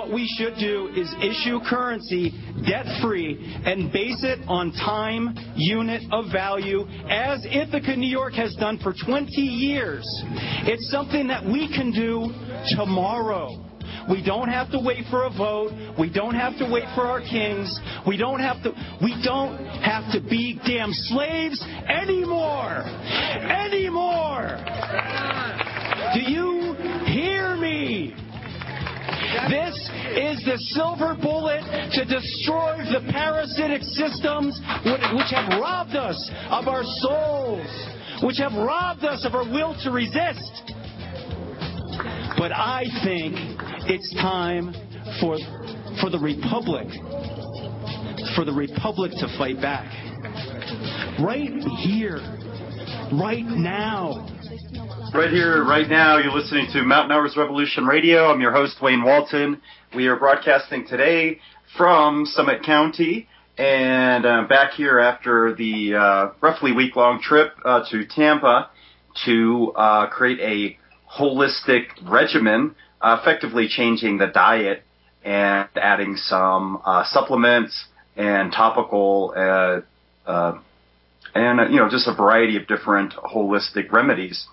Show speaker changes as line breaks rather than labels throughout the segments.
what we should do is issue currency debt-free and base it on time unit of value, as Ithaca, New York has done for 20 years. It's something that we can do tomorrow. We don't have to wait for a vote. We don't have to wait for our kings. We don't have to be damn slaves anymore. Anymore. Do you hear me? This is the silver bullet to destroy the parasitic systems which have robbed us of our souls, which have robbed us of our will to resist. But I think it's time for the Republic to fight back. Right here, right now.
Right here, right now, you're listening to Mountain Hours Revolution Radio. I'm your host, Wayne Walton. We are broadcasting today from Summit County, and I'm back here after the roughly week-long trip to Tampa to create a holistic regimen, effectively changing the diet and adding some supplements and topical and just a variety of different holistic remedies.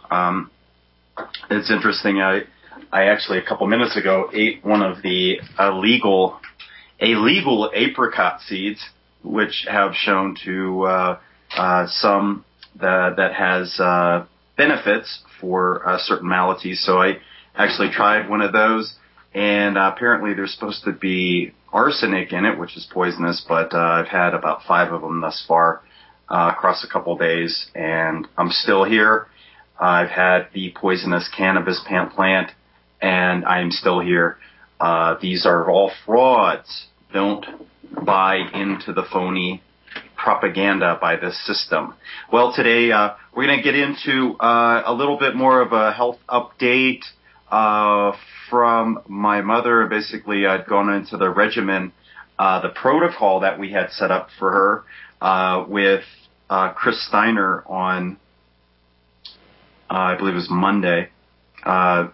It's interesting. I actually a couple minutes ago ate one of the illegal apricot seeds, which have shown to some that has benefits for certain maladies. So I actually tried one of those, and apparently there's supposed to be arsenic in it, which is poisonous, but I've had about 5 of them thus far across a couple days, and I'm still here. I've had the poisonous cannabis plant, and I'm still here. These are all frauds. Don't buy into the phony propaganda by this system. Well, today we're going to get into a little bit more of a health update from my mother. Basically, I'd gone into the regimen, the protocol that we had set up for her with Chris Steiner on, I believe it was Monday. And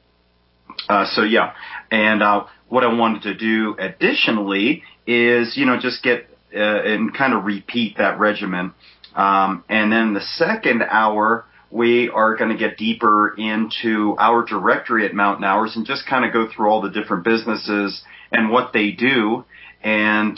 what I wanted to do additionally is, just get and kind of repeat that regimen. And then the second hour, we are going to get deeper into our directory at Mountain Hours and just kind of go through all the different businesses and what they do. And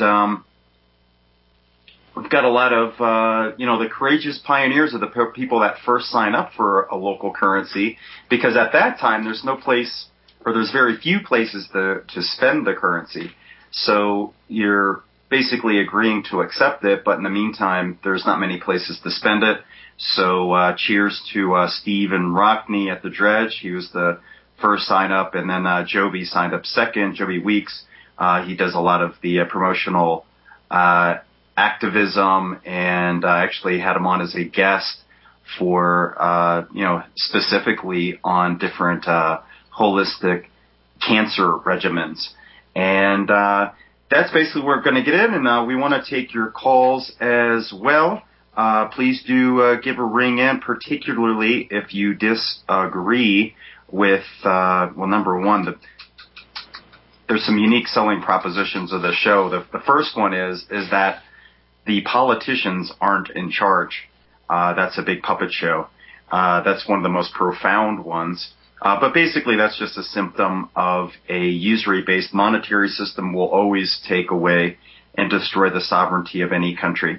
we've got a lot of, the courageous pioneers are the people that first sign up for a local currency, because at that time there's no place, or there's very few places to spend the currency. So you're basically agreeing to accept it, but in the meantime, there's not many places to spend it. So cheers to Stephen Rockney at the Dredge. He was the first sign up, and then Joby signed up second. Joby Weeks, he does a lot of the promotional activism, and I actually had him on as a guest for, specifically on different holistic cancer regimens. And that's basically where we're going to get in, and we want to take your calls as well. Please do give a ring in, particularly if you disagree with, number one, there's some unique selling propositions of the show. The first one is that the politicians aren't in charge. That's a big puppet show. That's one of the most profound ones. But basically, that's just a symptom of a usury-based monetary system will always take away and destroy the sovereignty of any country.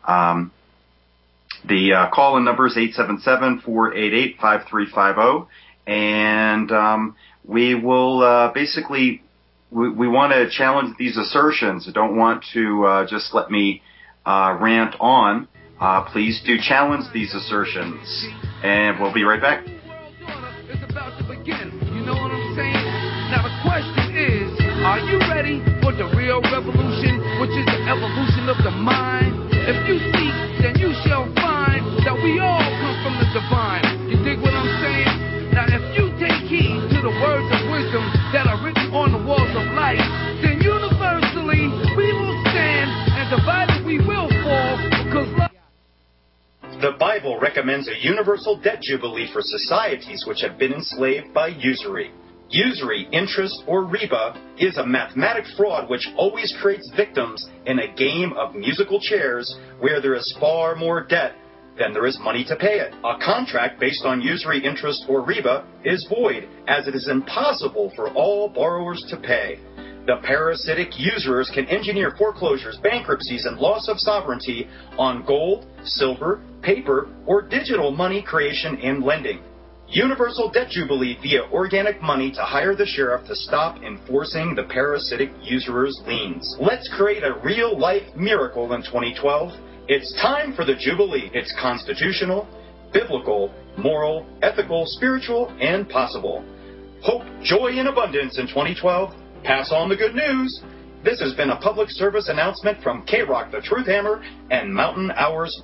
The call-in number is 877-488-5350, and we will basically we want to challenge these assertions. I don't want to just let me rant on. Please do challenge these assertions, and we'll be right back.
It's about to begin. You know what I'm saying? Now the question is, are you ready for the real revolution, which is the evolution of the mind? If you seek, then you shall find that we all come from the divine. You dig what I'm saying? Now if you take heed to the words of wisdom that are written on the walls of life, then universally we will stand, and divided we will fall, because love.
The Bible recommends a universal debt jubilee for societies which have been enslaved by usury.
Usury, interest, or riba is a mathematic fraud which always creates victims in a game of musical chairs where there is far more debt than there is money to pay it. A contract based on usury, interest, or riba is void, as it is impossible for all borrowers to pay. The parasitic usurers can engineer foreclosures, bankruptcies, and loss of sovereignty on gold, silver, paper, or digital money creation and lending. Universal Debt Jubilee via organic money to hire the sheriff to stop enforcing the parasitic usurers' liens. Let's create a real-life miracle in 2012. It's time for the Jubilee. It's constitutional, biblical, moral, ethical, spiritual, and possible. Hope, joy, and abundance in 2012. Pass on the good news. This has been a public service announcement from K-Rock, the Truth Hammer, and Mountain Hours.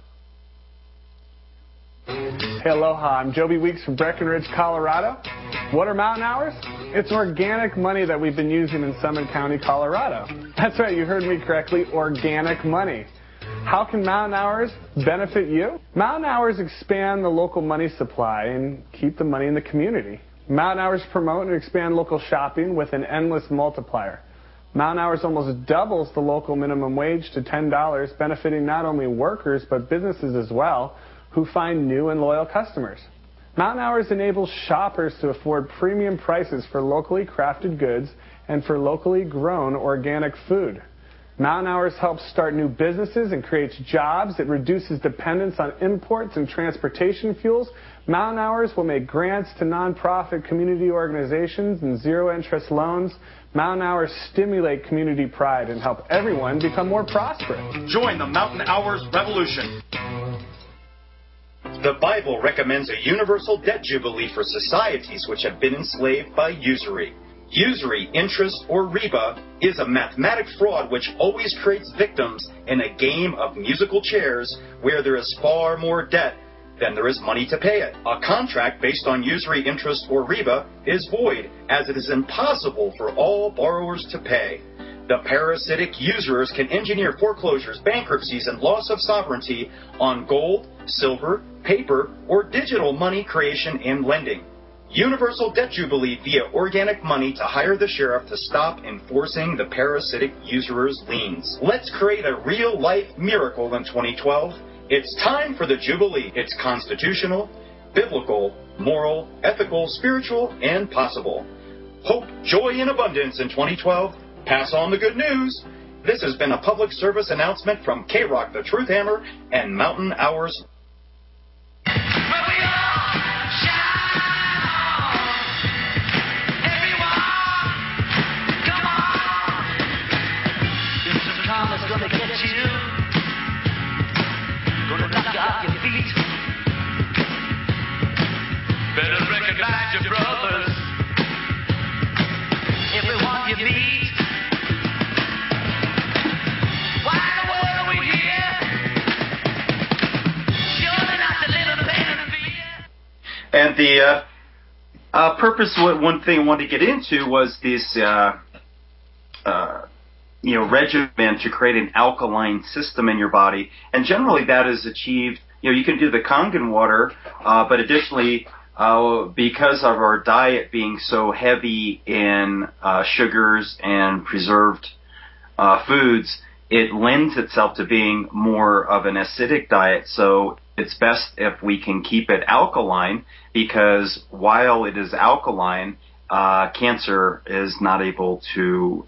Hey, aloha, I'm Joby Weeks from Breckenridge, Colorado. What are Mountain Hours? It's organic money that we've been using in Summit County, Colorado. That's right, you heard me correctly, organic money. How can Mountain Hours benefit you? Mountain Hours expand the local money supply and keep the money in the community. Mountain Hours promote and expand local shopping with an endless multiplier. Mountain Hours almost doubles the local minimum wage to $10, benefiting not only workers but businesses as well, who find new and loyal customers. Mountain Hours enables shoppers to afford premium prices for locally crafted goods and for locally grown organic food. Mountain Hours helps start new businesses and creates jobs. It reduces dependence on imports and transportation fuels. Mountain Hours will make grants to nonprofit community organizations and zero-interest loans. Mountain Hours stimulate community pride and help everyone become more prosperous.
Join the Mountain Hours revolution. The Bible recommends a universal debt jubilee for societies which have been enslaved by usury. Usury, interest, or riba is a mathematic fraud which always creates victims in a game of musical chairs where there is far more debt than there is money to pay it. A contract based on usury, interest, or riba is void, as it is impossible for all borrowers to pay. The parasitic usurers can engineer foreclosures, bankruptcies, and loss of sovereignty on gold, silver, paper, or digital money creation and lending. Universal Debt Jubilee via organic money to hire the sheriff to stop enforcing the parasitic usurers' liens. Let's create a real-life miracle in 2012. It's time for the Jubilee. It's constitutional, biblical, moral, ethical, spiritual, and possible. Hope, joy, and abundance in 2012. Pass on the good news. This has been a public service announcement from K-Rock, the Truth Hammer, and Mountain Hours.
Gonna get you, gonna knock you off your feet. Better recognize your brothers, everyone you meet. Why in the world are we here? Surely not a little pain and fear.
And the purpose, one thing I wanted to get into was this regimen to create an alkaline system in your body. And generally that is achieved, you can do the Kangen water, but additionally, because of our diet being so heavy in sugars and preserved foods, it lends itself to being more of an acidic diet. So it's best if we can keep it alkaline, because while it is alkaline, cancer is not able to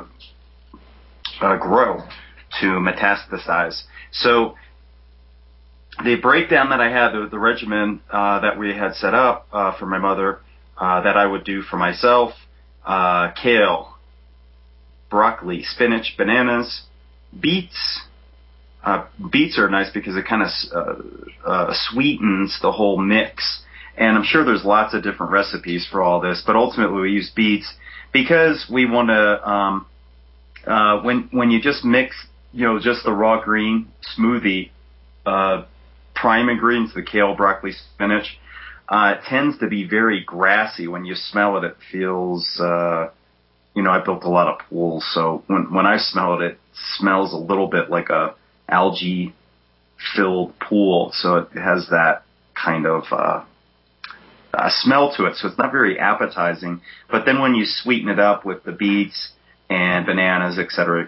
grow, to metastasize. So the breakdown that I had, the regimen that we had set up for my mother, that I would do for myself, kale, broccoli, spinach, bananas, beets. Beets are nice because it kind of sweetens the whole mix. And I'm sure there's lots of different recipes for all this, but ultimately we use beets because we want to when you just mix, just the raw green smoothie, prime ingredients, the kale, broccoli, spinach, it tends to be very grassy. When you smell it, it feels, I built a lot of pools, so when I smell it, it smells a little bit like a algae-filled pool. So it has that kind of smell to it, so it's not very appetizing. But then when you sweeten it up with the beets and bananas, etc.,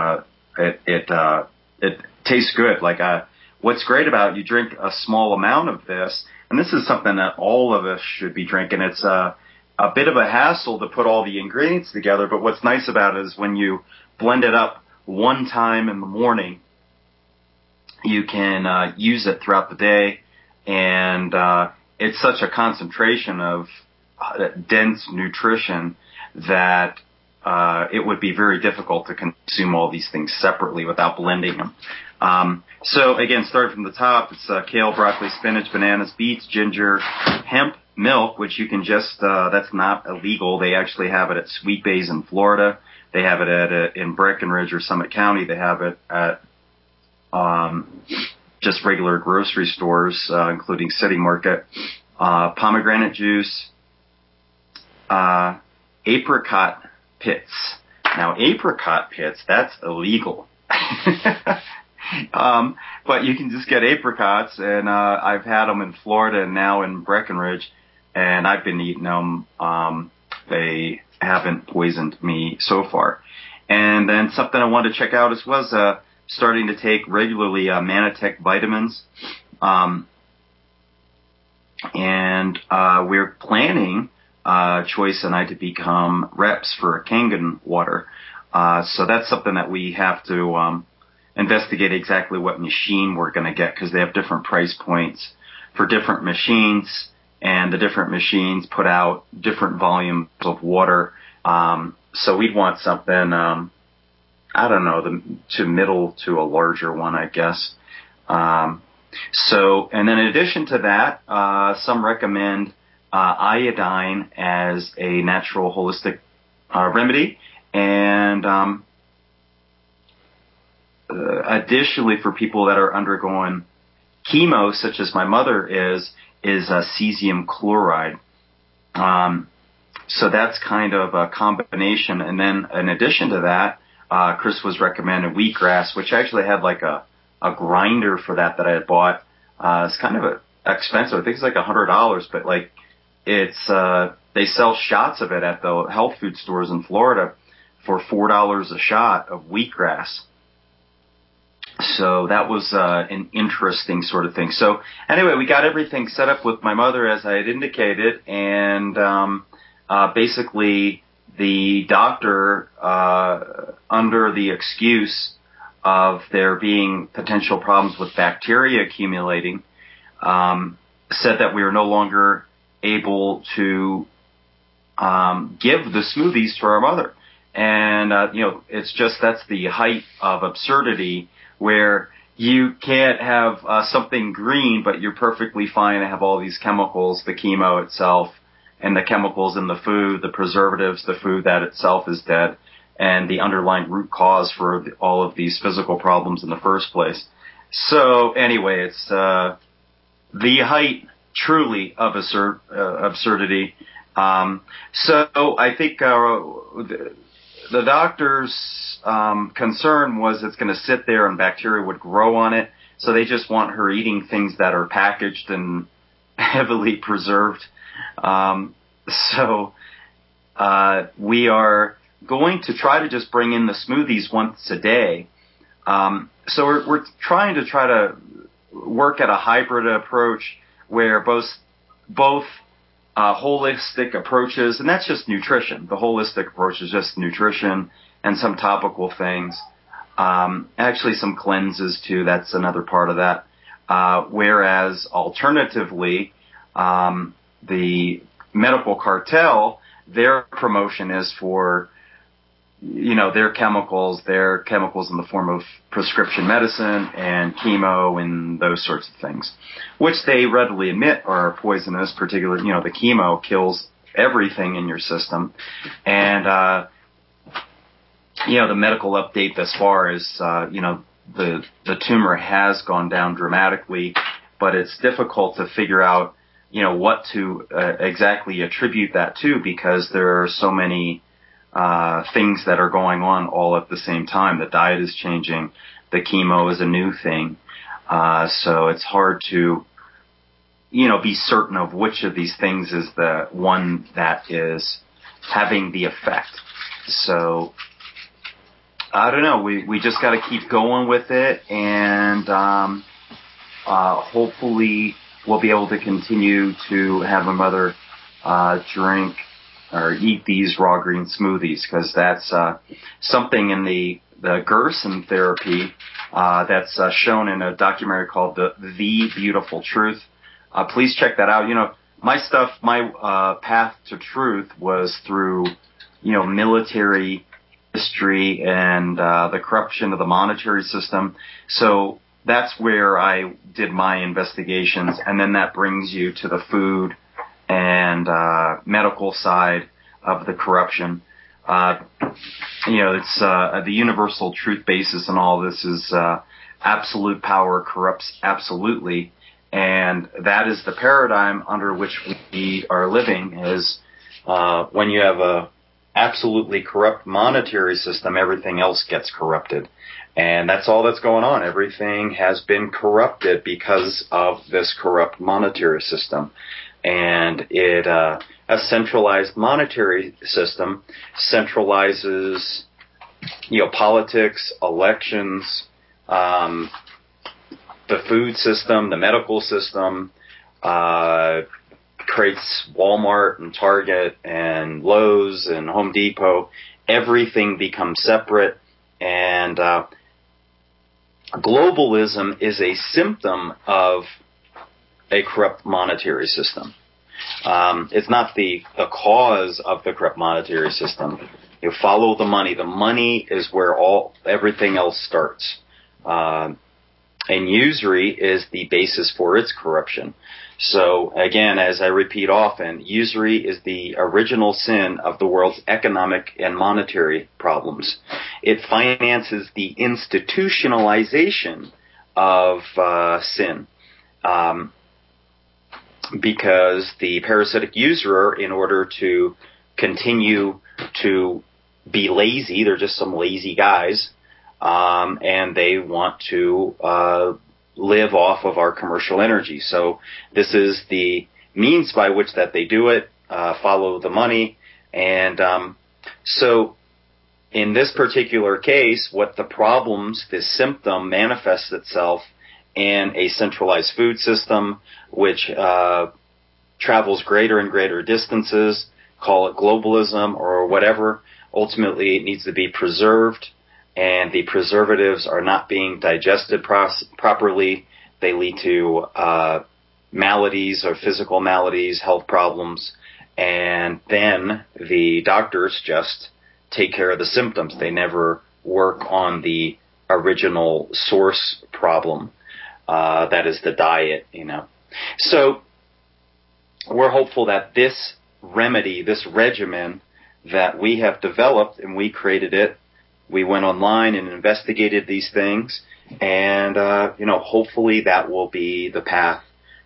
it tastes good. Like what's great about it, you drink a small amount of this, and this is something that all of us should be drinking. It's a bit of a hassle to put all the ingredients together, but what's nice about it is when you blend it up one time in the morning, you can use it throughout the day, and it's such a concentration of dense nutrition that it would be very difficult to consume all these things separately without blending them. So again, starting from the top, it's kale, broccoli, spinach, bananas, beets, ginger, hemp, milk, which you can just, that's not illegal. They actually have it at Sweet Bays in Florida. They have it in Breckenridge or Summit County. They have it at just regular grocery stores, including City Market. Pomegranate juice, apricot pits. Now, apricot pits, that's illegal. But you can just get apricots, and I've had them in Florida and now in Breckenridge, and I've been eating them. They haven't poisoned me so far. And then something I wanted to check out was starting to take regularly Manatech vitamins. And we're planning, Choice and I, to become reps for Kangen water. So that's something that we have to investigate exactly what machine we're going to get, because they have different price points for different machines, and the different machines put out different volumes of water. So we'd want something, I don't know, to middle to a larger one, I guess. So, and then in addition to that, some recommend iodine as a natural holistic remedy, and additionally, for people that are undergoing chemo, such as my mother is cesium chloride. So that's kind of a combination. And then in addition to that, Chris was recommending wheatgrass, which actually had like a grinder for that I had bought. It's kind of expensive. I think it's like $100, but like it's they sell shots of it at the health food stores in Florida for $4 a shot of wheatgrass. So that was an interesting sort of thing. So anyway, we got everything set up with my mother as I had indicated, and basically the doctor, under the excuse of there being potential problems with bacteria accumulating, said that we were no longer able to give the smoothies to our mother. And, it's just, that's the height of absurdity, where you can't have something green, but you're perfectly fine to have all these chemicals, the chemo itself, and the chemicals in the food, the preservatives, the food that itself is dead, and the underlying root cause for all of these physical problems in the first place. So anyway, it's the height, truly, of absurdity. So I think the doctor's concern was it's going to sit there and bacteria would grow on it. So they just want her eating things that are packaged and heavily preserved. So we are going to try to just bring in the smoothies once a day. So we're trying to work at a hybrid approach where both holistic approaches, and that's just nutrition. The holistic approach is just nutrition and some topical things. Actually some cleanses too, that's another part of that. Whereas alternatively, the medical cartel, their promotion is for, their chemicals in the form of prescription medicine and chemo and those sorts of things, which they readily admit are poisonous, particularly, the chemo kills everything in your system. And, the medical update thus far is, the tumor has gone down dramatically, but it's difficult to figure out, what to exactly attribute that to, because there are so many things that are going on all at the same time. The diet is changing. The chemo is a new thing. So it's hard to, be certain of which of these things is the one that is having the effect. So, I don't know. We just got to keep going with it, and hopefully we'll be able to continue to have my mother drink or eat these raw green smoothies, because that's something in the Gerson therapy that's shown in a documentary called The Beautiful Truth. Please check that out. My path to truth was through, military history and the corruption of the monetary system. So that's where I did my investigations, and then that brings you to the food and medical side of the corruption. It's the universal truth basis and all this is absolute power corrupts absolutely. And that is the paradigm under which we are living, is when you have a absolutely corrupt monetary system, everything else gets corrupted. And that's all that's going on. Everything has been corrupted because of this corrupt monetary system. And a centralized monetary system centralizes, politics, elections, the food system, the medical system, creates Walmart and Target and Lowe's and Home Depot. Everything becomes separate, and globalism is a symptom of a corrupt monetary system. It's not the cause of the corrupt monetary system. You follow the money. The money is where everything else starts. And usury is the basis for its corruption. So again, as I repeat often, usury is the original sin of the world's economic and monetary problems. It finances the institutionalization of sin. Because the parasitic usurer, in order to continue to be lazy, they're just some lazy guys, and they want to live off of our commercial energy. So this is the means by which that they do it, follow the money. And so in this particular case, what the problems, this symptom manifests itself in a centralized food system, which travels greater and greater distances, call it globalism or whatever. Ultimately, it needs to be preserved, and the preservatives are not being digested properly. They lead to maladies or physical maladies, health problems, and then the doctors just take care of the symptoms. They never work on the original source problem. That is the diet, So we're hopeful that this remedy, this regimen that we have developed, and we created it, we went online and investigated these things, and, hopefully that will be the path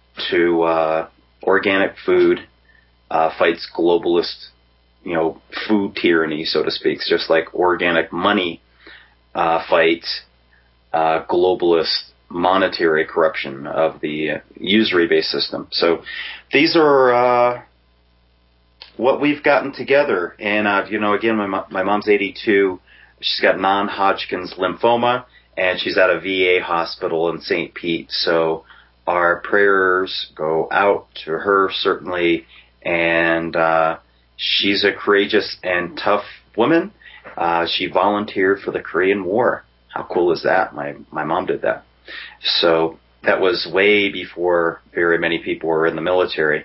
to organic food fights globalist, food tyranny, so to speak, just like organic money fights globalist monetary corruption of the usury-based system. So these are what we've gotten together. And, again, my mom's 82. She's got non-Hodgkin's lymphoma, and she's at a VA hospital in St. Pete. So our prayers go out to her, certainly. And she's a courageous and tough woman. She volunteered for the Korean War. How cool is that? My mom did that. So that was way before very many people were in the military.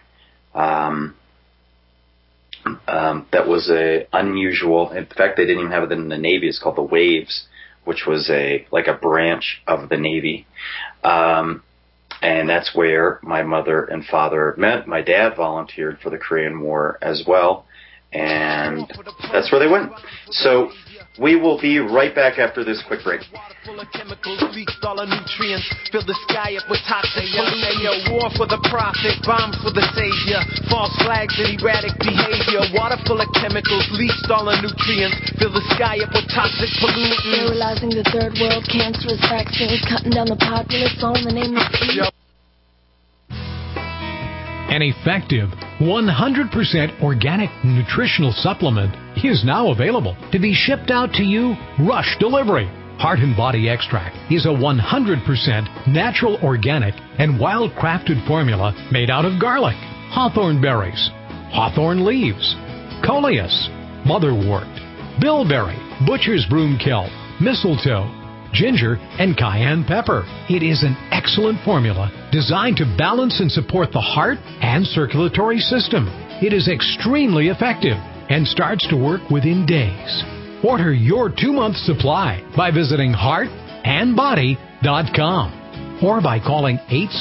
That was unusual. In fact, they didn't even have it in the Navy. It's called the Waves, which was like a branch of the Navy. And that's where my mother and father met. My dad volunteered for the Korean War as well. And that's where they went. So we will be right back after this quick break.
Full of chemicals, leached all the nutrients, fill the sky up with toxic pollution. War for the profit, bombs for the savior, false flags and erratic behavior. Water full of chemicals, leached all the nutrients, fill the sky up with toxic pollutants.
Sterilizing the third world, cancerous vaccines, cutting down the populace, all in the name of peace. An effective 100% organic nutritional supplement is now available to be shipped out to you rush delivery. Heart and Body Extract is a 100% natural, organic, and wild-crafted formula made out of garlic, hawthorn berries, hawthorn leaves, coleus, motherwort, bilberry, butcher's broomkill, mistletoe, ginger, and cayenne pepper. It is an excellent formula designed to balance and support the heart and circulatory system. It is extremely effective and starts to work within days. Order your 2-month supply by visiting heartandbody.com or by calling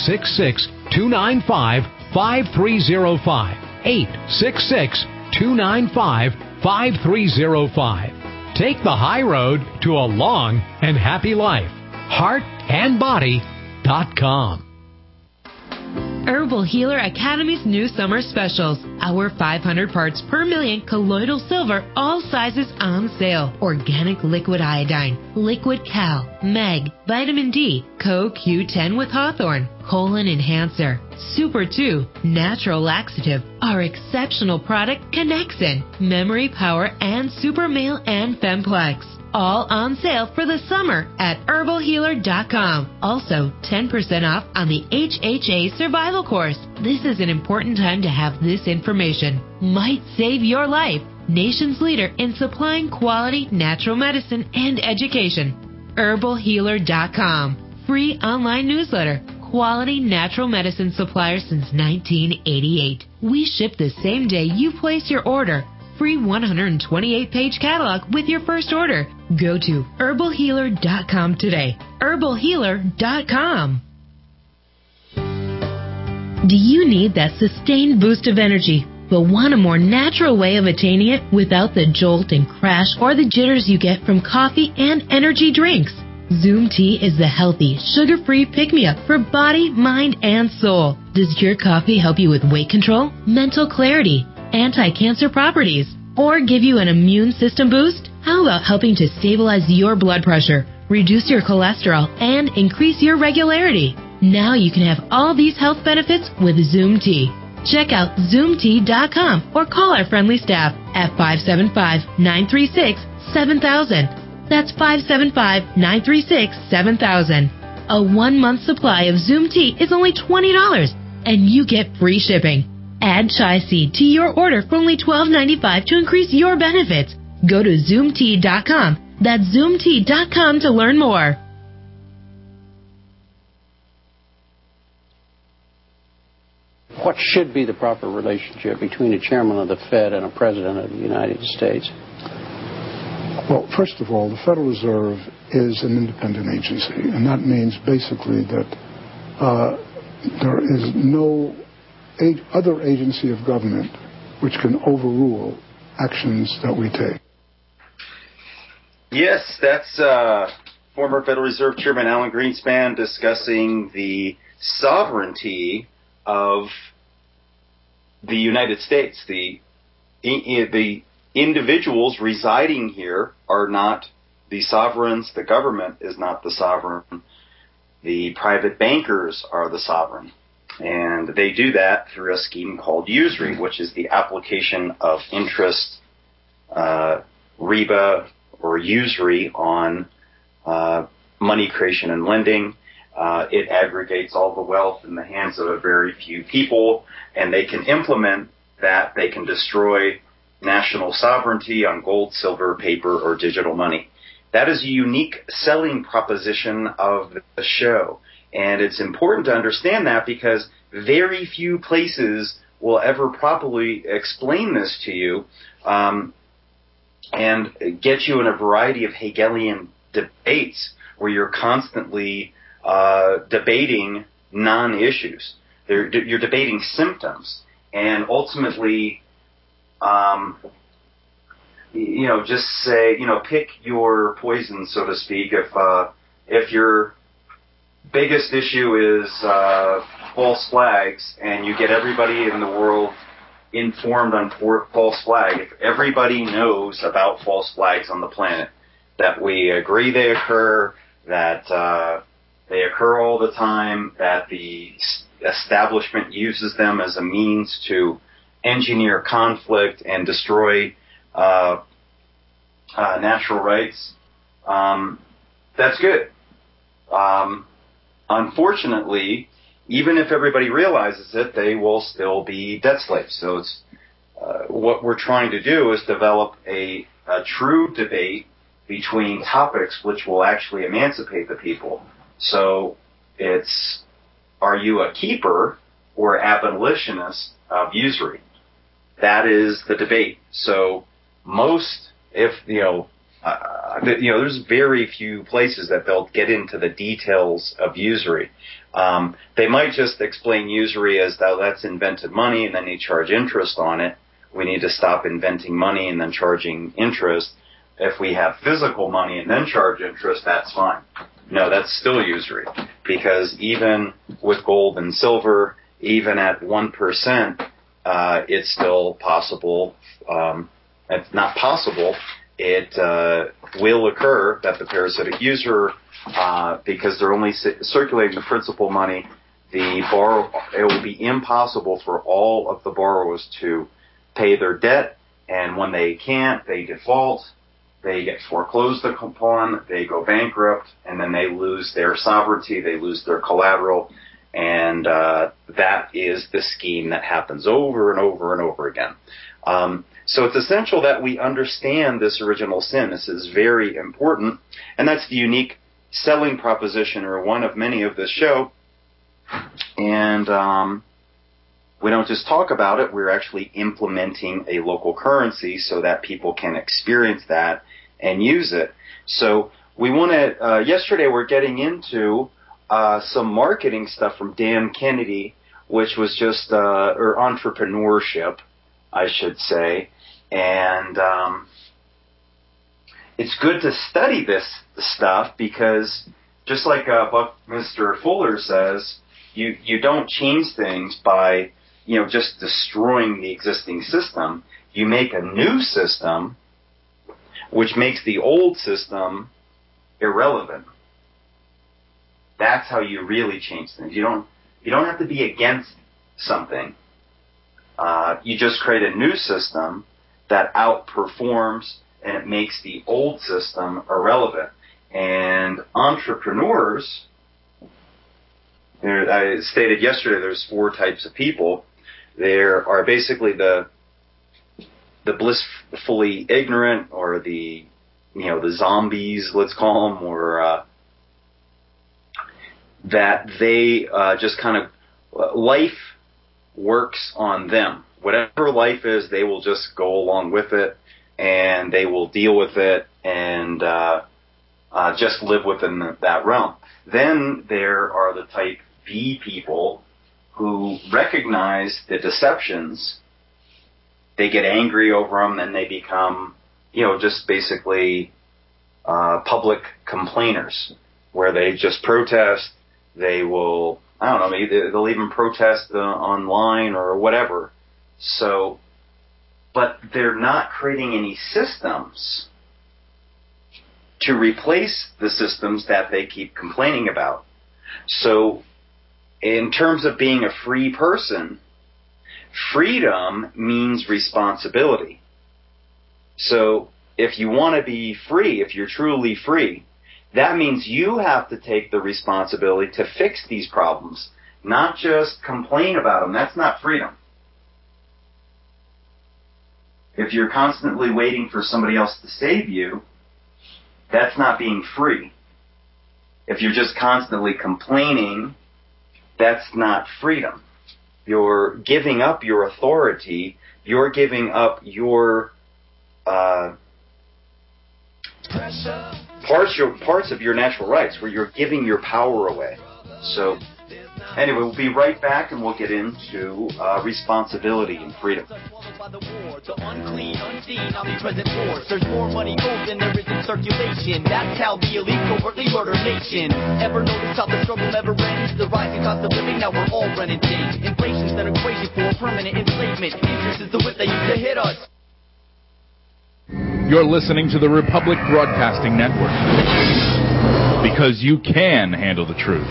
866-295-5305. 866-295-5305. Take the high road to a long and happy life. Heartandbody.com.
Herbal Healer Academy's new summer specials. Our 500 parts per million colloidal silver, all sizes on sale. Organic liquid iodine, liquid cal, meg, vitamin D, CoQ10 with hawthorn, colon enhancer, Super 2, natural laxative. Our exceptional product Connexin, memory power, and super male and femplex. All on sale for the summer at herbalhealer.com. Also, 10% off on the HHA survival course. This is an important time to have this information. Might save your life. Nation's leader in supplying quality natural medicine and education. herbalhealer.com. Free online newsletter. Quality natural medicine supplier since 1988. We ship the same day you place your order. Free 128-page catalog with your first order. Go to herbalhealer.com today. herbalhealer.com. Do you need that sustained boost of energy, but want a more natural way of attaining it without the jolt and crash or the jitters you get from coffee and energy drinks? Zoom Tea is the healthy, sugar-free pick-me-up for body, mind, and soul. Does your coffee help you with weight control, mental clarity, anti-cancer properties, or give you an immune system boost? How about helping to stabilize your blood pressure, reduce your cholesterol, and increase your regularity? Now you can have all these health benefits with Zoom Tea. Check out ZoomTea.com or call our friendly staff at 575-936-7000. That's 575-936-7000. A 1-month supply of Zoom Tea is only $20, and you get free shipping. Add chai seed to your order for only $12.95 to increase your benefits. Go to ZoomTea.com. That's ZoomTea.com to learn more.
What should be the proper relationship between a chairman of the Fed and a president of the United States?
Well, first of all, the Federal Reserve is an independent agency, and that means basically that there is no other agency of government which can overrule actions that we take.
Yes, that's former Federal Reserve Chairman Alan Greenspan discussing the sovereignty of the United States. The individuals residing here are not the sovereigns. The government is not the sovereign. The private bankers are the sovereign. And they do that through a scheme called usury, which is the application of interest, riba, or usury on money creation and lending. It aggregates all the wealth in the hands of a very few people, and they can implement that. They can destroy national sovereignty on gold, silver, paper, or digital money. That is a unique selling proposition of the show. And it's important to understand that because very few places will ever properly explain this to you and get you in a variety of Hegelian debates where you're constantly debating non-issues. You're debating symptoms. And ultimately, just say, pick your poison, so to speak. If your biggest issue is false flags, and you get everybody in the world informed on false flag, if everybody knows about false flags on the planet, that we agree they occur, that They occur all the time, that the establishment uses them as a means to engineer conflict and destroy natural rights. That's good. Unfortunately, even if everybody realizes it, they will still be debt slaves. So it's what we're trying to do is develop a true debate between topics which will actually emancipate the people. So it's, are you a keeper or abolitionist of usury? That is the debate. So most, if, there's very few places that they'll get into the details of usury. They might just explain usury as though that's invented money and then you charge interest on it. We need to stop inventing money and then charging interest. If we have physical money and then charge interest, that's fine. No, that's still usury, because even with gold and silver, even at 1%, it's still possible. It's not possible. It will occur that the parasitic usurer, because they're only circulating the principal money, it will be impossible for all of the borrowers to pay their debt, and when they can't, they default. They get foreclosed upon, they go bankrupt, and then they lose their sovereignty, they lose their collateral, and that is the scheme that happens over and over and over again. So it's essential that we understand this original sin. This is very important, and that's the unique selling proposition, or one of many of this show. And we don't just talk about it, we're actually implementing a local currency so that people can experience that and use it. So we want to, yesterday we're getting into some marketing stuff from Dan Kennedy, which was just, or entrepreneurship, I should say. And it's good to study this stuff, because just like Buckminster Fuller says, you don't change things by just destroying the existing system. You make a new system, which makes the old system irrelevant. That's how you really change things. You don't have to be against something. You just create a new system that outperforms, and it makes the old system irrelevant. And entrepreneurs, I stated yesterday, there's 4 types of people. There are basically the blissfully ignorant, or the zombies, let's call them, or that they just kind of, life works on them. Whatever life is, they will just go along with it, and they will deal with it, and just live within that realm. Then there are the type B people who recognize the deceptions. They get angry over them, and they become, just basically public complainers, where they just protest. They will, I don't know, maybe they'll even protest online or whatever. So, but they're not creating any systems to replace the systems that they keep complaining about. So, in terms of being a free person, freedom means responsibility. So, if you want to be free, if you're truly free, that means you have to take the responsibility to fix these problems, not just complain about them. That's not freedom. If you're constantly waiting for somebody else to save you, that's not being free. If you're just constantly complaining, that's not freedom. You're giving up your authority. You're giving up your parts of your natural rights, where you're giving your power away. So, anyway, we'll be right back, and we'll get into responsibility and freedom.
The unclean, unseen, omnipresent force. There's more money owed than there is in circulation. That's how the elite covertly murder nation. Ever notice how the struggle never ends? The rising cost of living, now we're all running things. Inflation's an equation for permanent enslavement. Interest is the whip that used to hit us.
You're listening to the Republic Broadcasting Network. because you can handle the truth.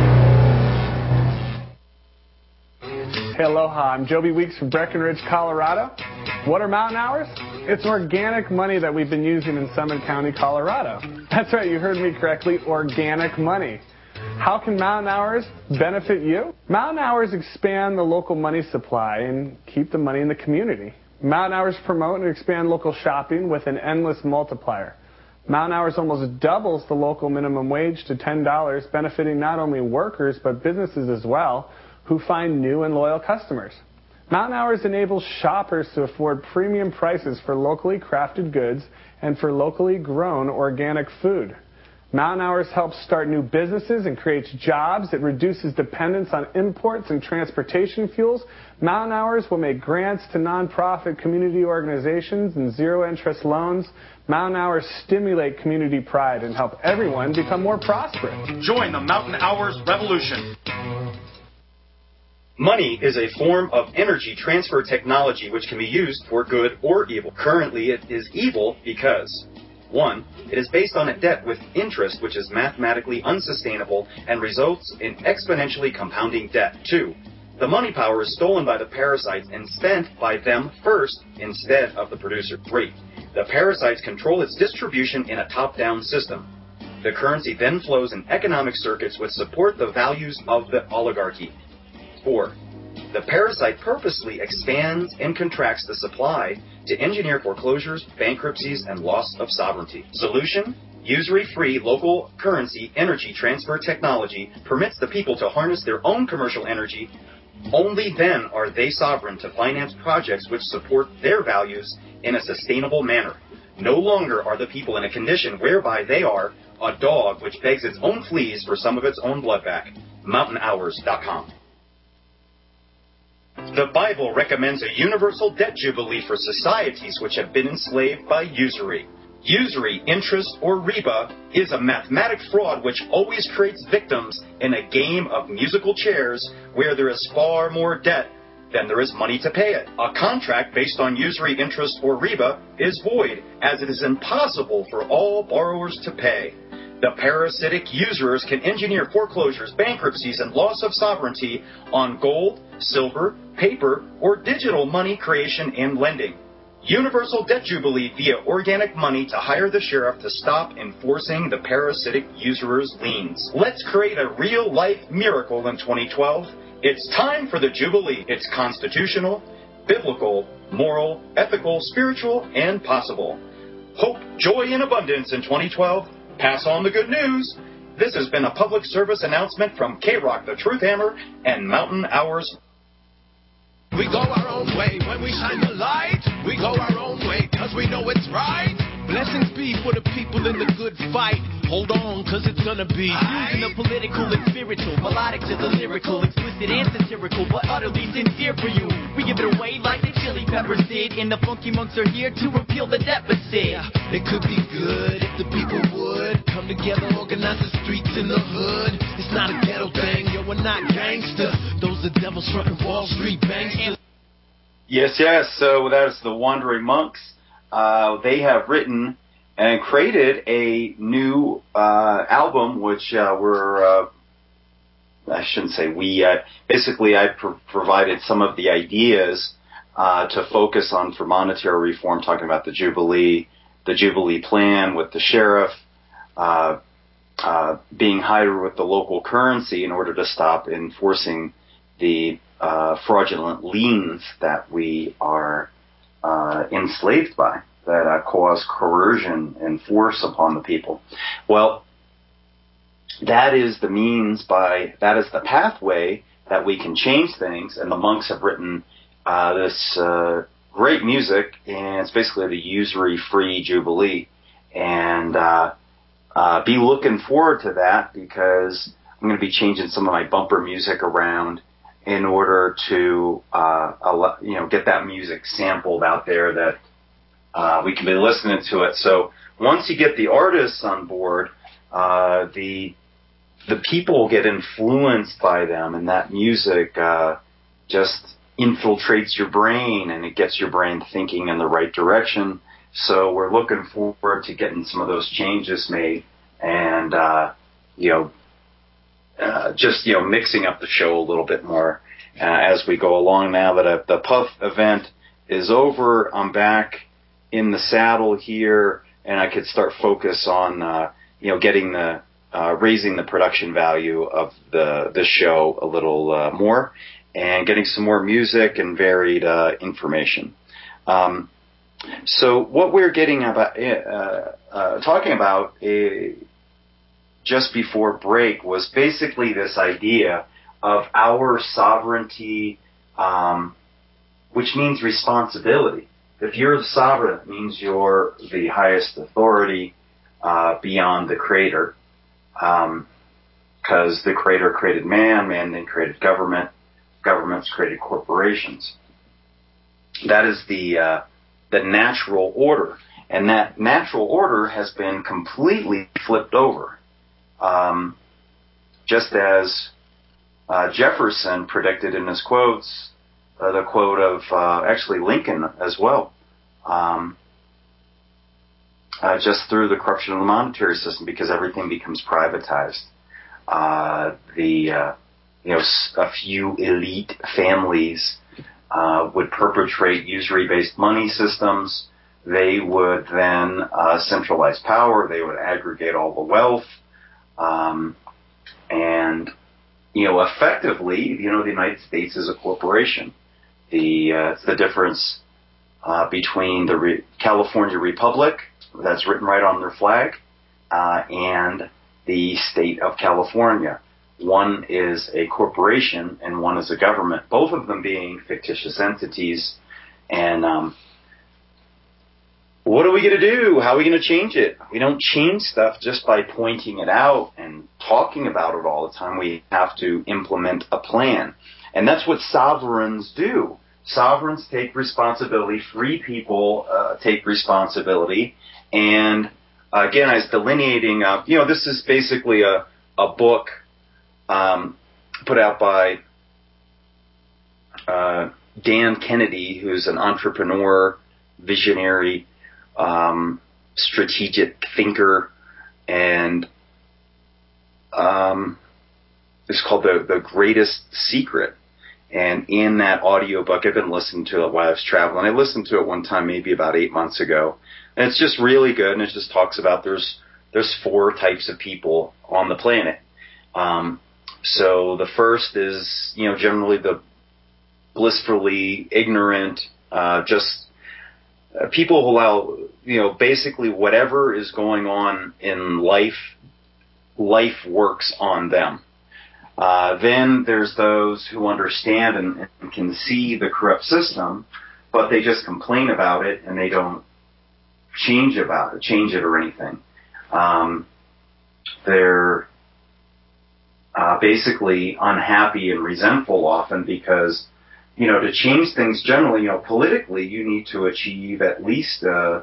Hey, aloha. I'm Joby Weeks from Breckenridge, Colorado. What are mountain hours? It's organic money that we've been using in Summit County, Colorado. That's right, you heard me correctly, organic money. How can mountain hours benefit you? Mountain hours expand the local money supply and keep the money in the community. Mountain hours promote and expand local shopping with an endless multiplier. Mountain hours almost doubles the local minimum wage to $10, benefiting not only workers but businesses as well, who find new and loyal customers. Mountain hours enables shoppers to afford premium prices for locally crafted goods and for locally grown organic food. Mountain hours helps start new businesses and creates jobs. It reduces dependence on imports and transportation fuels. Mountain hours will make grants to nonprofit community organizations and zero-interest loans. Mountain hours stimulate community pride and help everyone become more prosperous.
Join the Mountain Hours Revolution. Money is a form of energy transfer technology which can be used for good or evil. Currently, it is evil because 1. It is based on a debt with interest which is mathematically unsustainable and results in exponentially compounding debt. 2. The money power is stolen by the parasites and spent by them first instead of the producer. 3. The parasites control its distribution in a top-down system. The currency then flows in economic circuits which support the values of the oligarchy. 4. The parasite purposely expands and contracts the supply to engineer foreclosures, bankruptcies, and loss of sovereignty. Solution: usury-free local currency energy transfer technology permits the people to harness their own commercial energy. Only then are they sovereign to finance projects which support their values in a sustainable manner. No longer are the people in a condition whereby they are a dog which begs its own fleas for some of its own blood back. MountainHours.com. The Bible recommends a universal debt jubilee for societies which have been enslaved by usury. Usury, interest, or riba is a mathematic fraud which always creates victims in a game of musical chairs where there is far more debt than there is money to pay it. A contract based on usury, interest, or riba is void, as it is impossible for all borrowers to pay. The parasitic usurers can engineer foreclosures, bankruptcies, and loss of sovereignty on gold, silver, paper, or digital money creation and lending. Universal debt jubilee via organic money to hire the sheriff to stop enforcing the parasitic usurers' liens. Let's create a real-life miracle in 2012. It's time for the jubilee. It's constitutional, biblical, moral, ethical, spiritual, and possible. Hope, joy, and abundance in 2012. Pass on the good news. This has been a public service announcement from K-Rock, the Truth Hammer, and Mountain Hours.
We go our own way when we shine the light. We go our own way because we know it's right. Blessings be for the people in the good fight. Hold on, cause it's gonna be
using the political and spiritual, melodic to the lyrical, explicit and satirical, but utterly sincere for you. We give it away like the Chili Peppers did, and the Funky Monks are here to repeal the deficit.
It could be good if the people would come together, organize the streets in the hood. It's not a ghetto thing, yo, we're not gangster. Those are devils frontin' Wall Street banksters.
Yes, yes. So that's the Wandering Monks. They have written and created a new album, which I shouldn't say we yet. Basically, I provided some of the ideas to focus on for monetary reform, talking about the Jubilee plan with the sheriff being higher with the local currency in order to stop enforcing the fraudulent liens that we are enslaved by, that cause coercion and force upon the people. Well, that is the that is the pathway that we can change things, and the monks have written this great music, and it's basically the usury-free Jubilee. And be looking forward to that, because I'm going to be changing some of my bumper music around in order to get that music sampled out there that we can be listening to it. So once you get the artists on board, the people get influenced by them, and that music just infiltrates your brain, and it gets your brain thinking in the right direction. So we're looking forward to getting some of those changes made, and just mixing up the show a little bit more as we go along. Now that the Puff event is over, I'm back in the saddle here, and I could start focus on getting the raising the production value of this show a little more, and getting some more music and varied information. So what we're talking about just before break was basically this idea of our sovereignty, which means responsibility. If you're the sovereign, it means you're the highest authority beyond the Creator, because the Creator created man, man then created government, governments created corporations. That is the natural order, and that natural order has been completely flipped over. Just as Jefferson predicted in his quotes, the quote of actually Lincoln as well, just through the corruption of the monetary system, because everything becomes privatized. A few elite families would perpetrate usury-based money systems. They would then centralize power. They would aggregate all the wealth. And effectively, the United States is a corporation. It's the difference between the California Republic, that's written right on their flag, and the state of California. One is a corporation and one is a government, both of them being fictitious entities. And what are we going to do? How are we going to change it? We don't change stuff just by pointing it out and talking about it all the time. We have to implement a plan. And that's what sovereigns do. Sovereigns take responsibility. Free people take responsibility. And again, I was delineating, this is basically a book put out by Dan Kennedy, who's an entrepreneur, visionary, strategic thinker, and it's called The Greatest Secret. And in that audiobook, I've been listening to it while I was traveling. I listened to it one time maybe about 8 months ago. And it's just really good, and it just talks about there's 4 types of people on the planet. So the first is, generally the blissfully ignorant, just people who allow, basically whatever is going on in life works on them. Then there's those who understand and can see the corrupt system, but they just complain about it and they don't change it or anything. They're basically unhappy and resentful often because, to change things generally, politically, you need to achieve at least a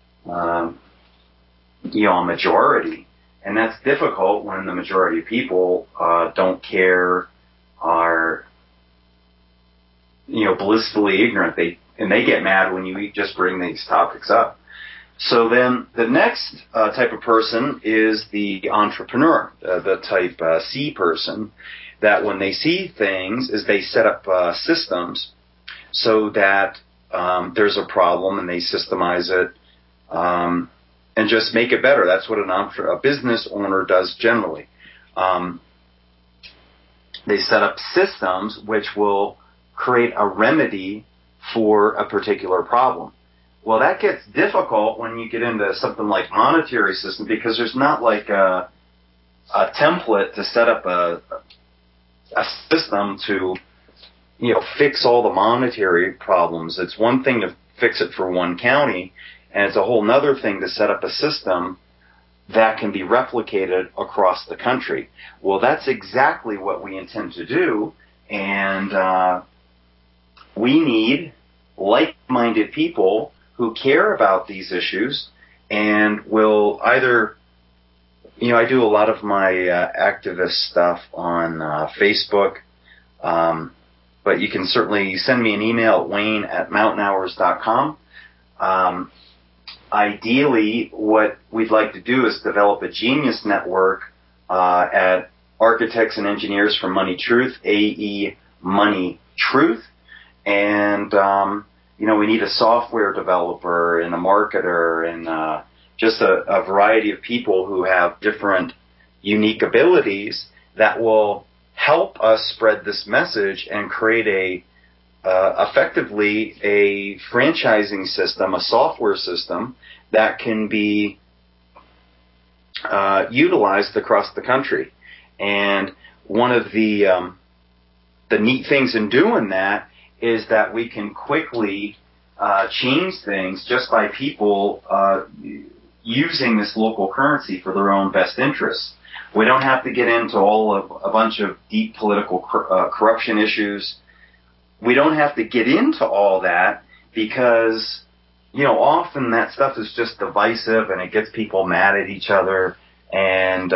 majority. And that's difficult when the majority of people don't care, are, blissfully ignorant. They get mad when you just bring these topics up. So then the next type of person is the entrepreneur, the type C person, that when they see things is they set up systems so that there's a problem and they systemize it and just make it better. That's what a business owner does generally. They set up systems which will create a remedy for a particular problem. Well, that gets difficult when you get into something like monetary system, because there's not like a template to set up a system to, fix all the monetary problems. It's one thing to fix it for one county, and it's a whole nother thing to set up a system that can be replicated across the country. Well, that's exactly what we intend to do, and we need like-minded people who care about these issues and will either, I do a lot of my activist stuff on Facebook, but you can certainly send me an email at wayne@mountainhours.com. Ideally, what we'd like to do is develop a genius network at Architects and Engineers for Money Truth, AE Money Truth. And, we need a software developer and a marketer and just a variety of people who have different unique abilities that will help us spread this message and create effectively a franchising system, a software system that can be utilized across the country. And one of the neat things in doing that is that we can quickly change things just by people using this local currency for their own best interests. We don't have to get into a bunch of deep political corruption issues. We don't have to get into all that because, often that stuff is just divisive and it gets people mad at each other. And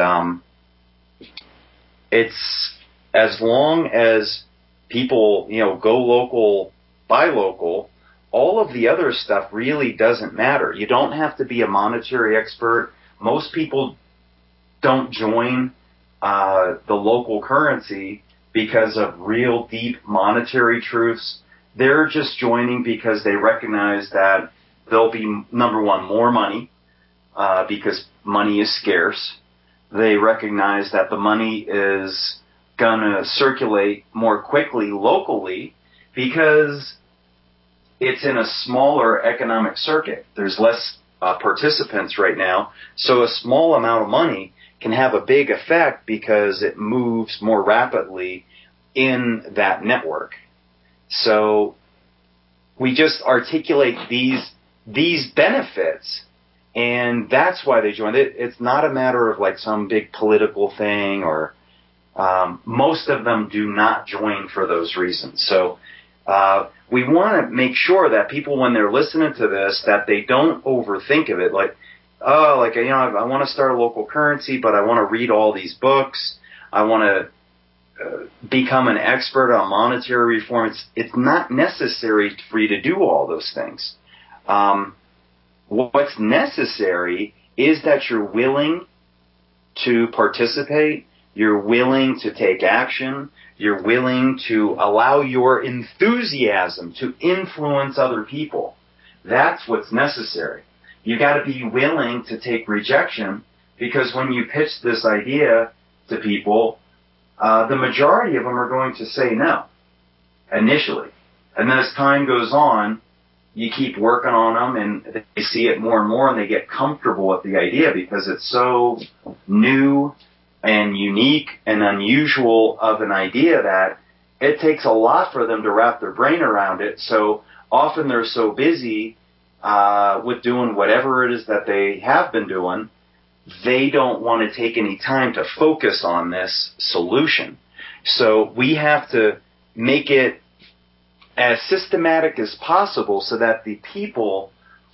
it's as long as people, go local, buy local, all of the other stuff really doesn't matter. You don't have to be a monetary expert. Most people don't join the local currency because of real deep monetary truths. They're just joining because they recognize that there'll be, number one, more money because money is scarce. They recognize that the money is going to circulate more quickly locally because it's in a smaller economic circuit. There's less participants right now, so a small amount of money can have a big effect because it moves more rapidly in that network. So we just articulate these benefits, and that's why they joined it. It's not a matter of like some big political thing, or most of them do not join for those reasons. So we want to make sure that people, when they're listening to this, that they don't overthink of it. Like, I want to start a local currency, but I want to read all these books. I want to become an expert on monetary reform. It's not necessary for you to do all those things. What's necessary is that you're willing to participate, you're willing to take action, you're willing to allow your enthusiasm to influence other people. That's what's necessary. You got to be willing to take rejection, because when you pitch this idea to people, the majority of them are going to say no initially. And then as time goes on, you keep working on them and they see it more and more and they get comfortable with the idea because it's so new and unique and unusual of an idea that it takes a lot for them to wrap their brain around it. So often they're so busy with doing whatever it is that they have been doing, they don't want to take any time to focus on this solution. So we have to make it as systematic as possible so that the people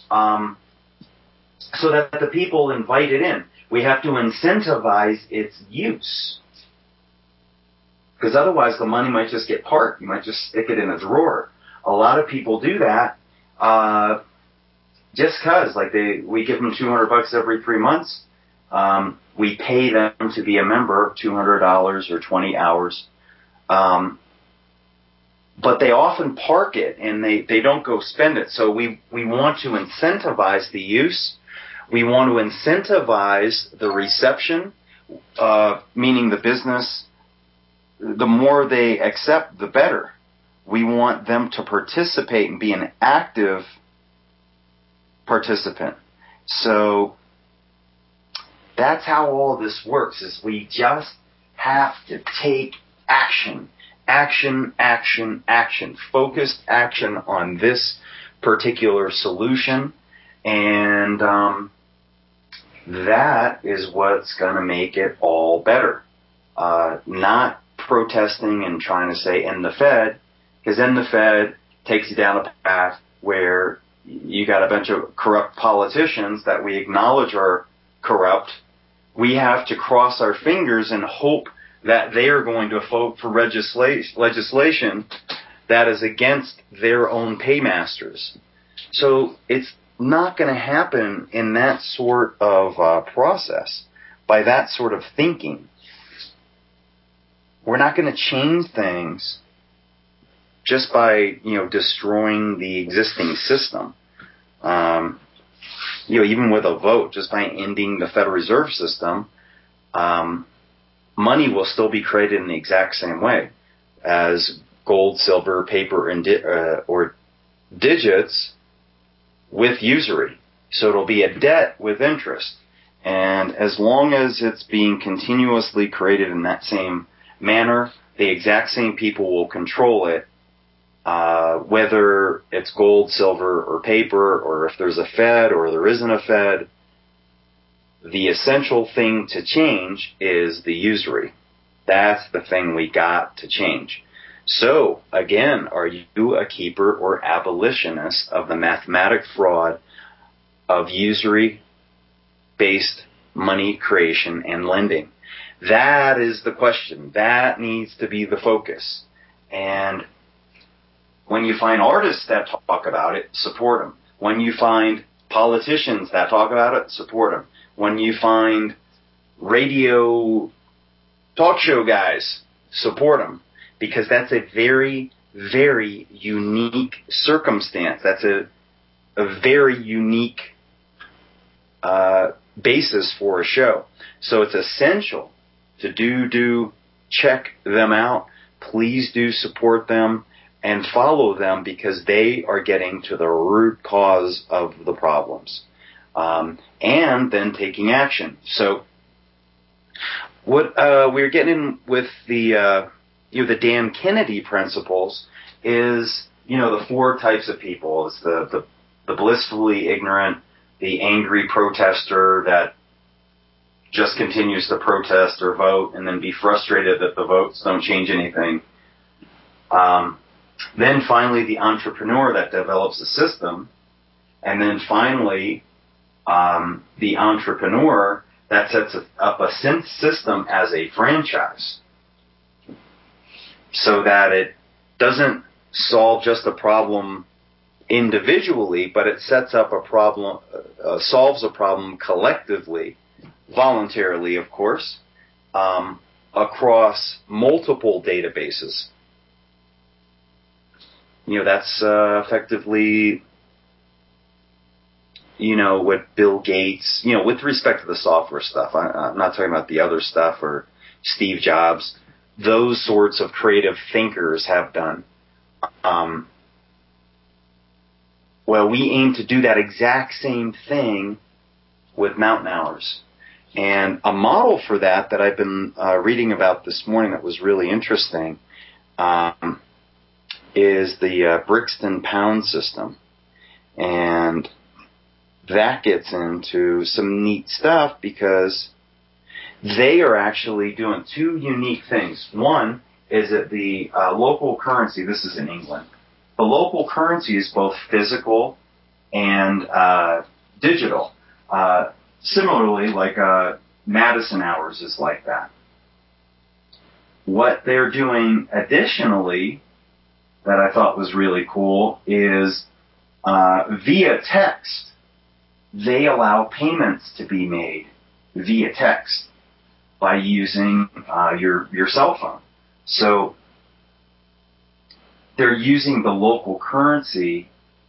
invite it in. We have to incentivize its use, because otherwise the money might just get parked. You might just stick it in a drawer. A lot of people do that just because, we give them $200 every 3 months. We pay them to be a member, $200 or 20 hours. But they often park it and they don't go spend it. So we want to incentivize the use. We want to incentivize the reception, meaning the business. The more they accept, the better. We want them to participate and be an active participant. So that's how all this works, is we just have to take action. Action, action, action. Focused action on this particular solution. And that is what's going to make it all better. Not protesting and trying to say end the Fed, because then the Fed takes you down a path where you got a bunch of corrupt politicians that we acknowledge are corrupt. We have to cross our fingers and hope that they are going to vote for legislation that is against their own paymasters. So it's not going to happen in that sort of process. by that sort of thinking. We're not going to change things just by, destroying the existing system. Even with a vote, just by ending the Federal Reserve System, money will still be created in the exact same way as gold, silver, paper, and or digits with usury. So it'll be a debt with interest. And as long as it's being continuously created in that same manner, the exact same people will control it, whether it's gold, silver, or paper, or if there's a Fed or there isn't a Fed. The essential thing to change is the usury. That's the thing we got to change. So, again, are you a keeper or abolitionist of the mathematic fraud of usury-based money creation and lending? That is the question. That needs to be the focus. And when you find artists that talk about it, support them. When you find politicians that talk about it, support them. When you find radio talk show guys, support them. Because that's a very, very unique circumstance. That's a very unique basis for a show. So it's essential to do check them out. Please do support them and follow them, because they are getting to the root cause of the problems, and then taking action. So what we're getting with the the Dan Kennedy principles is, the four types of people. It's the blissfully ignorant, the angry protester that just continues to protest or vote and then be frustrated that the votes don't change anything. Then finally, the entrepreneur that develops a system. And then finally, the entrepreneur that sets up a system as a franchise, so that it doesn't solve just a problem individually, but it sets up a problem, solves a problem collectively, voluntarily, of course, across multiple databases. That's effectively, what Bill Gates, with respect to the software stuff. I'm not talking about the other stuff or Steve Jobs. Those sorts of creative thinkers have done. Well, we aim to do that exact same thing with Mountain Hours. And a model for that I've been reading about this morning that was really interesting is the Brixton Pound system. And that gets into some neat stuff, because they are actually doing two unique things. One is that the local currency, this is in England, the local currency is both physical and digital. Similarly, like Madison Hours is like that. What they're doing additionally that I thought was really cool is via text, they allow payments to be made via text by using your cell phone. So they're using the local currency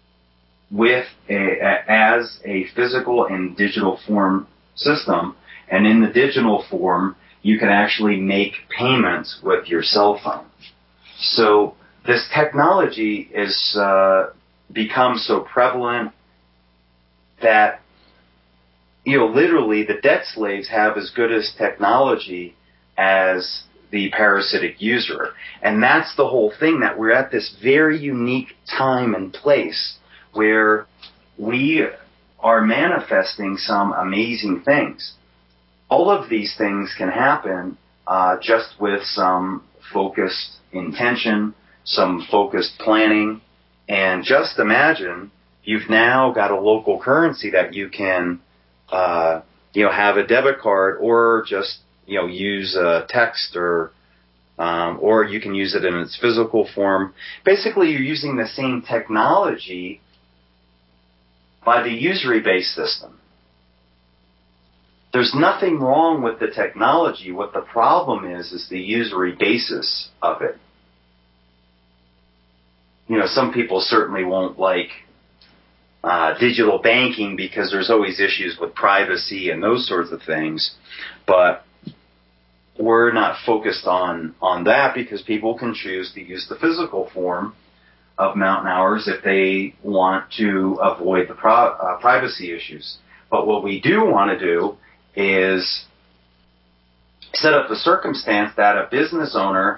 as a physical and digital form system, and in the digital form, you can actually make payments with your cell phone. So this technology is become so prevalent that literally the debt slaves have as good as technology as the parasitic usurer. And that's the whole thing, that we're at this very unique time and place where we are manifesting some amazing things. All of these things can happen just with some focused intention, some focused planning. And just imagine you've now got a local currency that you can have a debit card, or just use a text, or you can use it in its physical form. Basically, you're using the same technology by the usury-based system. there's nothing wrong with the technology. What the problem is the usury basis of it. You know, some people certainly won't like digital banking because there's always issues with privacy and those sorts of things. But we're not focused on that because people can choose to use the physical form of mountain hours if they want to avoid the privacy issues. But what we do want to do is set up the circumstance that a business owner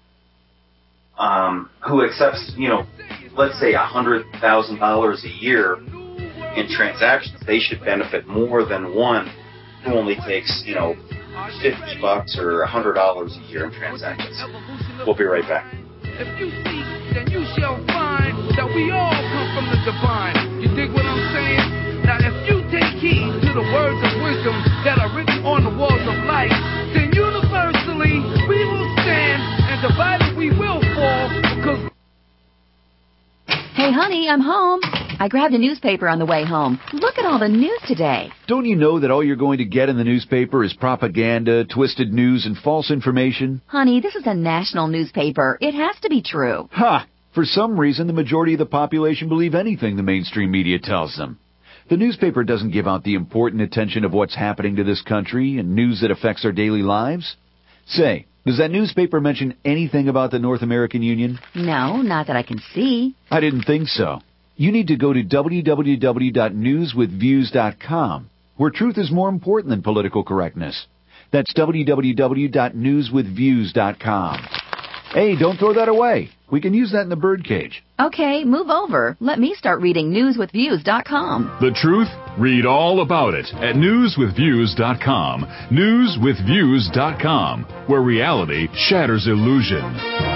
who accepts, you know, let's say $100,000 a year in transactions, they should benefit more than one who only takes, you know, $50 or $100 a year in transactions. We'll be right back.
If you seek, then you shall find that we all come from the divine. You dig what I'm saying? Now, if you take heed to the words of wisdom that are written on the walls of life, then universally we will stand, and divided we will fall, because...
Hey, honey, I'm home. I grabbed a newspaper on the way home. Look at all the news today.
Don't you know that all you're going to get in the newspaper is propaganda, twisted news, and false information?
Honey, this is a national newspaper. It has to be true.
Ha! For some reason, the majority of the population believe anything the mainstream media tells them. The newspaper doesn't give out the important attention of what's happening to this country and news that affects our daily lives. Say, does that newspaper mention anything about the North American Union?
No, not that I can see.
I didn't think so. You need to go to www.newswithviews.com, where truth is more important than political correctness. That's www.newswithviews.com. Hey, don't throw that away. We can use that in the birdcage.
Okay, move over. Let me start reading newswithviews.com.
The truth? Read all about it at newswithviews.com. Newswithviews.com, where reality shatters illusion.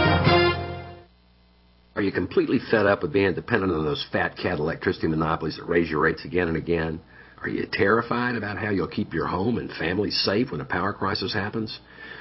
Are you completely fed up with being dependent on those fat cat electricity monopolies that raise your rates again and again? Are you terrified about how you'll keep your home and family safe when a power crisis happens?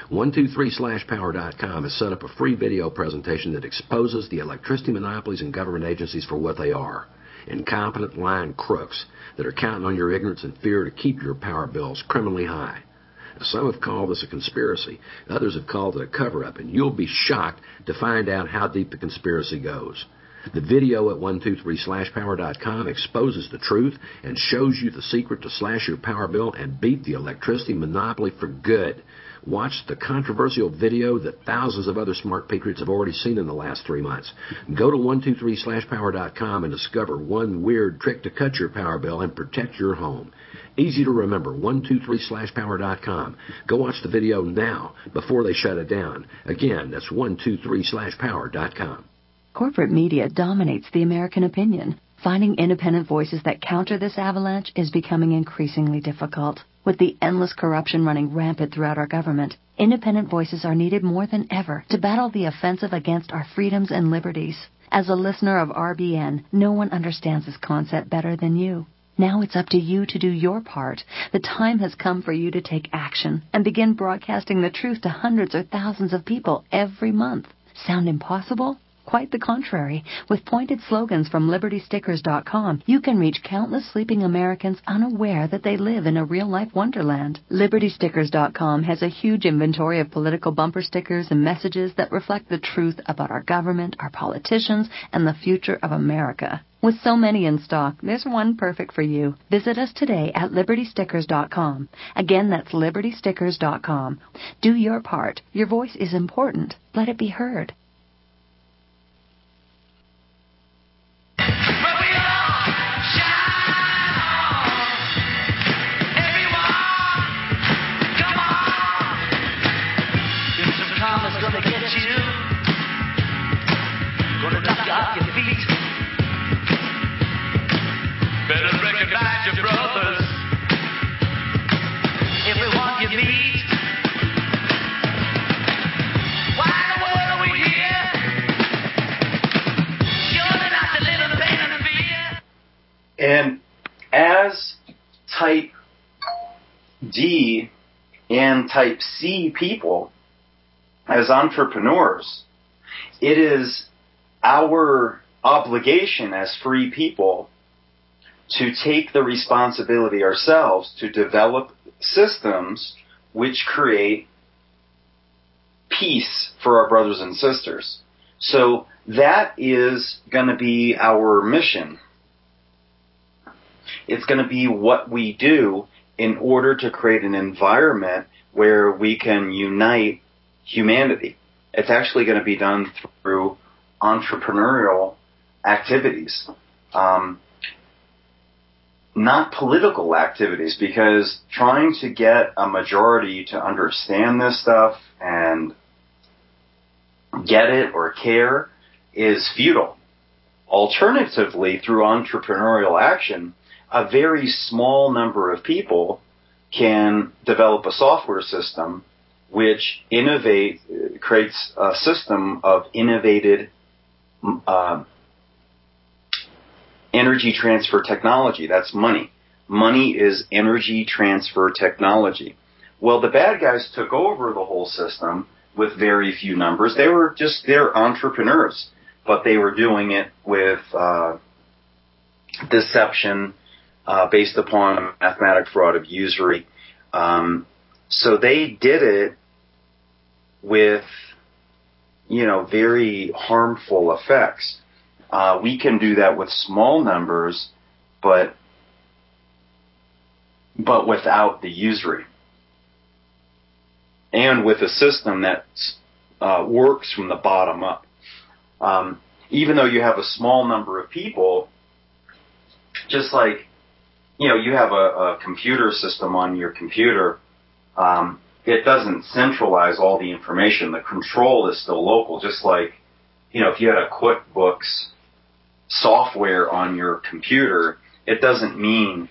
123slashpower.com has set up a free video presentation that exposes the electricity monopolies and government agencies for what they are. Incompetent, lying crooks that are counting on your ignorance and fear to keep your power bills criminally high. Now, some have called this a conspiracy. Others have called it a cover-up, and you'll be shocked to find out how deep the conspiracy goes. The video at 123slashpower.com exposes the truth and shows you the secret to slash your power bill and beat the electricity monopoly for good. Watch the controversial video that thousands of other smart patriots have already seen in the last 3 months. Go to 123slashpower.com and discover one weird trick to cut your power bill and protect your home. Easy to remember, 123slashpower.com. Go watch the video now before they shut it down. Again, that's 123slashpower.com.
Corporate media dominates the American opinion. Finding independent voices that counter this avalanche is becoming increasingly difficult. With the endless corruption running rampant throughout our government, independent voices are needed more than ever to battle the offensive against our freedoms and liberties. As a listener of RBN, no one understands this concept better than you. Now it's up to you to do your part. The time has come for you to take action and begin broadcasting the truth to hundreds or thousands of people every month. Sound impossible? Quite the contrary. With pointed slogans from LibertyStickers.com, you can reach countless sleeping Americans unaware that they live in a real-life wonderland. LibertyStickers.com has a huge inventory of political bumper stickers and messages that reflect the truth about our government, our politicians, and the future of America. With so many in stock, there's one perfect for you. Visit us today at LibertyStickers.com. Again, that's LibertyStickers.com. Do your part. Your voice is important. Let it be heard.
Gonna get you, gonna knock you off your feet. Better recognize your brothers. Everyone you meet. Why in the world are we here? Surely not to live in pain and fear.
And as type D and type C people, as entrepreneurs, it is our obligation as free people to take the responsibility ourselves to develop systems which create peace for our brothers and sisters. So that is going to be our mission. It's going to be what we do in order to create an environment where we can unite humanity. It's actually going to be done through entrepreneurial activities, not political activities, because trying to get a majority to understand this stuff and get it or care is futile. Alternatively, through entrepreneurial action, a very small number of people can develop a software system which creates a system of innovated energy transfer technology. That's money. Money is energy transfer technology. Well, the bad guys took over the whole system with very few numbers. They're entrepreneurs, but they were doing it with deception based upon mathematic fraud of usury. So they did it with, very harmful effects. We can do that with small numbers, but without the usury. And with a system that works from the bottom up. Even though you have a small number of people, just like, you have a computer system on your computer, it doesn't centralize all the information. The control is still local, just like, if you had a QuickBooks software on your computer, it doesn't mean,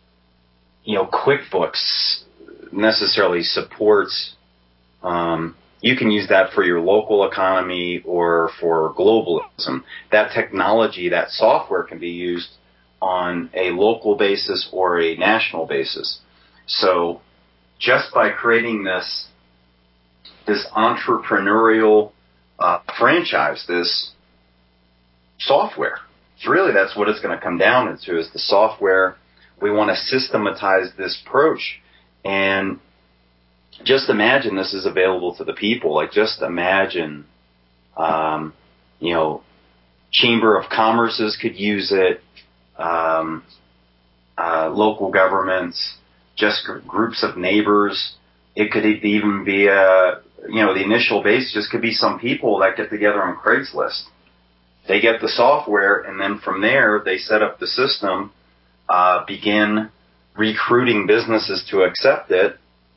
QuickBooks necessarily supports, you can use that for your local economy or for globalism. That technology, that software can be used on a local basis or a national basis. So just by creating this entrepreneurial franchise, this software, that's what it's going to come down to, is the software. We want to systematize this approach. And just imagine this is available to the people. Like, just imagine, Chamber of Commerces could use it, local governments, just groups of neighbors. It could even be the initial base just could be some people that get together on Craigslist. They get the software, and then from there, they set up the system, begin recruiting businesses to accept it,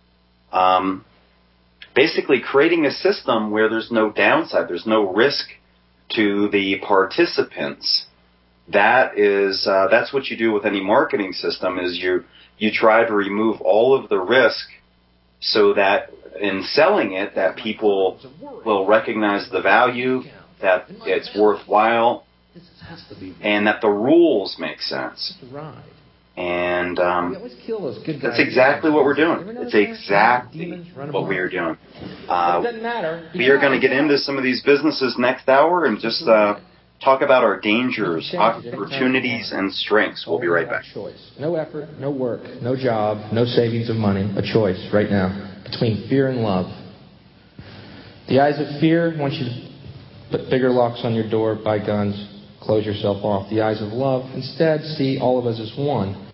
basically creating a system where there's no downside, there's no risk to the participants. That's what you do with any marketing system, is you try to remove all of the risk so that in selling it, that people will recognize the value, that it's worthwhile, and that the rules make sense. And that's exactly what we're doing. It's exactly what we are doing. We are going to get into some of these businesses next hour and just talk about our dangers, opportunities, and strengths. We'll be right back.
No effort, no work, no job, no savings of money. A choice right now between fear and love. The eyes of fear want you to put bigger locks on your door, buy guns, close yourself off. The eyes of love instead see all of us as one.